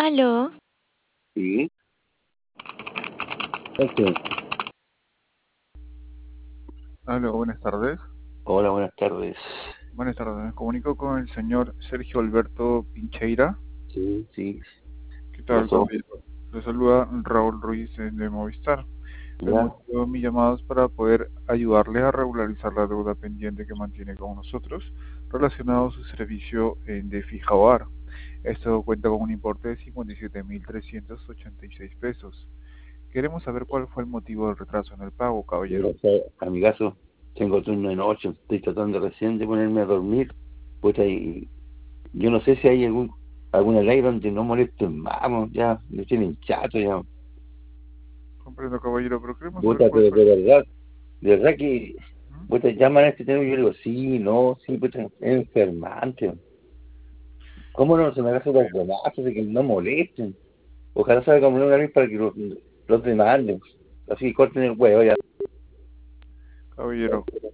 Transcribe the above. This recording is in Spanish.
Aló, Sí, ok. Aló, buenas tardes. Hola, buenas tardes. Buenas tardes, me comunico con el señor Sergio Alberto Pincheira. Sí, sí, ¿Qué ¿qué tal, pasó? caballero? Le saluda Raúl Ruiz de Movistar. El Ya, motivo de mi llamada es para poder ayudarle a regularizar la deuda pendiente que mantiene con nosotros relacionado a su servicio de fija hogar. Esto cuenta con un importe de 57.386 pesos. Queremos saber cuál fue el motivo del retraso en el pago, mira, caballero. o sea, a mi caso, tengo turno de noche, estoy tratando recién de ponerme a dormir. Pues ahí, yo no sé si hay alguna ley donde no molesten más, ya, me tienen chato ya. Comprendo, caballero, pero queremos saber Puta, cuál pero fue el... de verdad que, ¿Mm? puta, llaman a este tema y yo digo, sí, no, sí, puta, es enfermante. ¿Cómo no se me hace los demás de que no molesten? Ojalá salga como una ley para que los demanden. Así que corten el huevo ya. Caballero,